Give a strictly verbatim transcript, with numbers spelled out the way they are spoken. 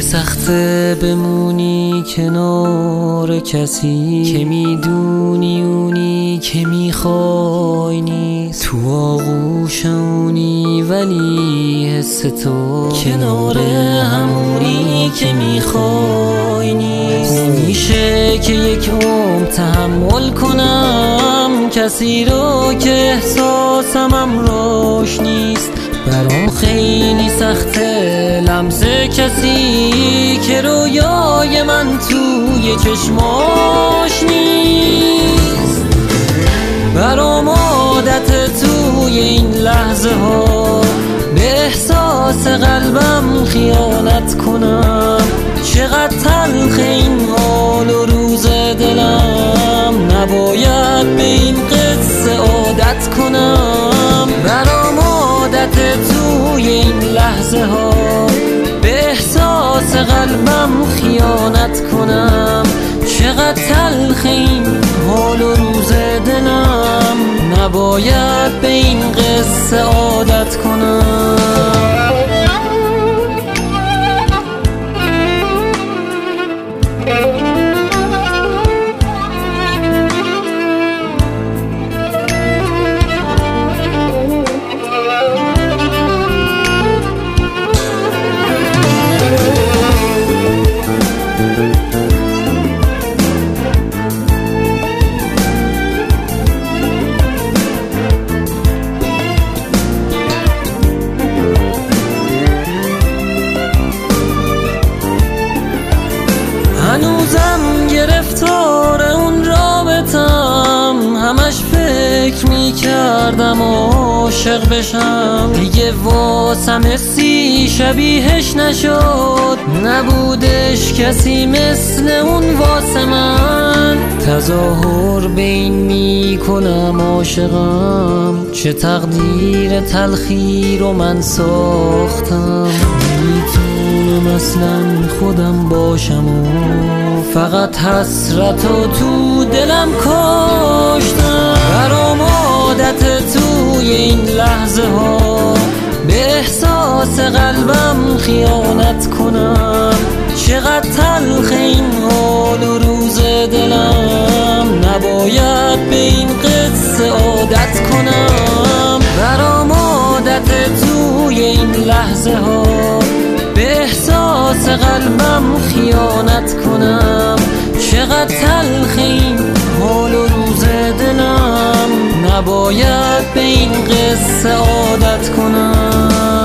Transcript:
سخته بمونی کنار کسی که میدونی اونی که میخوای نیست، تو آغوشونی ولی حس تو کنار همونی که میخوای نیست. نمیشه که یک عمر تحمل کنم کسی رو که احساسم امراش نیست. برام خیلی سخته لمس کسی که رویای من توی چشماش نیست. برام عادت توی این لحظه ها به احساس قلبم خیانت کنم. چقدر تلخ این حال و روز دلم، نباید به این قصه عادت کنم. برام عادت توی این لحظه ها به احساس قلبم خیانت کنم. چقدر تلخ این حال و روز دلم، نباید به این قصه عادت کنم. هنوزم گرفتار اون رابطم، همش فکر میکردم عاشق بشم. دیگه واسم حسی شبیهش نشد، نبودش کسی مثل اون واسه من. تظاهر به این میکنم عاشقم، چه تقدیر تلخی رو من ساختم. میتونم اصلا خودم باشم و فقط حسرت و تو دلم کاشتم. برام عادت توی این لحظه ها به احساس قلبم خیانت کنم. چقدر تلخ این حال و روز دلم، نباید به این قصه عادت کنم. برام عادت توی این لحظه ها به احساس قلبم خیانت کنم. چقدر تلخ این حال و روز دلم، نباید به این قصه عادت کنم.